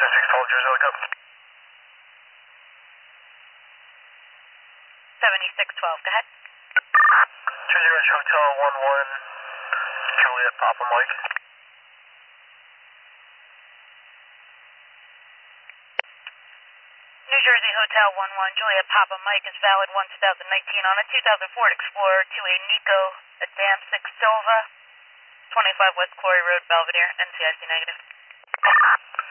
7612, Jersey, look up. 7612, go ahead. Jersey Ridge Hotel 11, Juliet Papa Mike. New Jersey Hotel 11, Juliet Papa Mike is valid 1-2019 on a 2000 Ford Explorer to a Nico Adamczyk Silva, 25 West Quarry Road, Belvedere, NCIC negative.